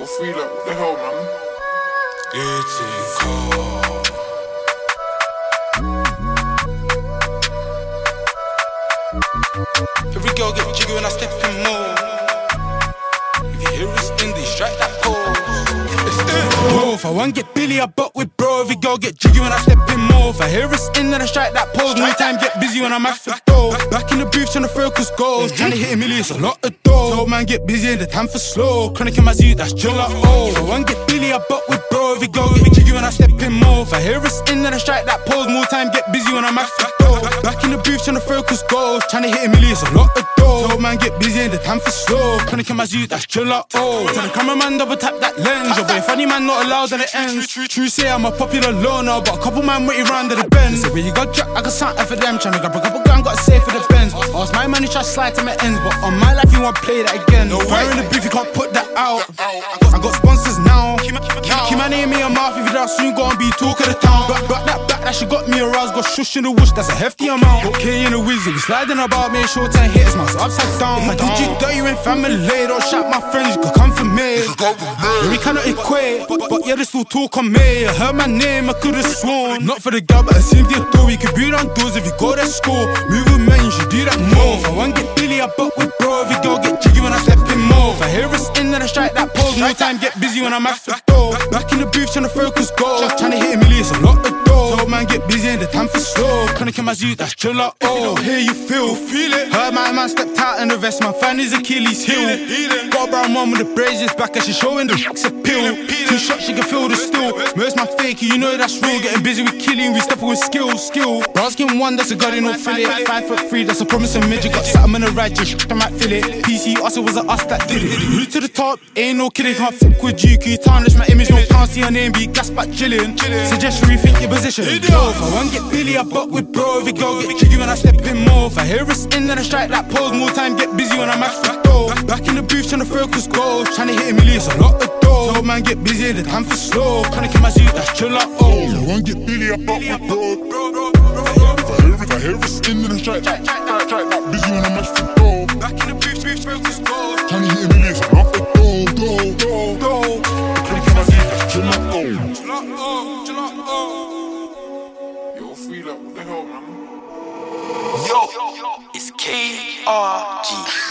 You're free, like, what the hell, man? Getting cold. Every girl get jiggy when I step in more. If you hear us in these, strike that pose. Bro, if I want get Billy, I butt with bro. Every girl get jiggy when I step in more. If I hear us in, then I strike that pose. No time get busy when I'm at the door. Back in the booth trying to focus goals. Trying to hit a million, it's a lot of dough. Told man get busy and the time for slow. Chronic in my zoo, that's chill like oh. If I want get Billy, I butt with bro. Every girl get jiggy when I step in more. If I hear us in, then I strike that pose. More time get busy when I'm at the door. Back in the booth trying to focus goals. Trying to hit a million, it's a lot of dough. Told man get busy and the time for slow. Chronic in my zoo, that's chill like oh. Tell the cameraman double tap that lens. Your boy funny man not allowed and it ends. True say I'm a popular loner, but a couple man waiting round at the Benz. So when you got drop, I got something for them. Tryna grab a couple grand, got a safe for the Benz. Ask my man, he try slide to my ends, but on my life, you won't play that again. No fire in the booth, you can't put that out. I got sponsors now. Keep my name in your mouth, if you don't soon go and be talk of the town. Back that she got me aroused, got shush in the whoosh, that's a hefty amount. Okay in the whiz, you sliding about me, short time hit, it's my upside down. If I did you dirty in family, don't shout my friends, you could come for me. Yeah, we cannot equate, but yeah, they still talk on me. I heard my name, I could've sworn. Not for the girl, but I seemed the door. You could beat on doors if you go to school. Move with men, you should do that more. If I want get Billy, I butt with bro. Every girl get jiggy when I step in more. If I hear us in, then I strike that pose. No time get busy when I'm at the door. Back in the booth trying to focus goals. Trying to hit a million, it's a lot of dough. Told man get busy and the time for slow. Chronic in my zoo, that's chill like oh. If you don't hear, you feel it. Heard my man stepped out in the vest, my fan is Achilles heel. Got a brown one with the braziers back and she showing the appeal. 2 shots, she can feel the steel. Most my fakey, you know that's real. Getting busy with killing, we stepping with skill. Brown skin one, that's a god in all fillet. 5'3", that's a promising midget. Got something in the right, just I might feel it. PC, us, it was us that did it. Root to the top, ain't no kidding. Can't fuck with you, can you tarnish my image? No, can't see her name, be gas back chillin'. Suggest you rethink your position. Yo, if I want get Billy, I butt with bro. If you go get jiggy when I step in more. If I hear us in, then I strike that pose. More time get busy when I'm at the door. Back in the booth trying to focus goals. Trying to hit a million, it's a lot of dough. Told man get busy, the time for slow. Chronic in my zoo, that's chill like oh. If I want get Billy, I butt with bro. If I hear us in, then I strike that busy when I'm at the door. Back in the booth, focus goals. Trying to hit a million, it's a lot of dough. Chronic in my zoo, that's chill like oh. Chill like oh. You're free, like, what the hell, man? Yo, it's KRG.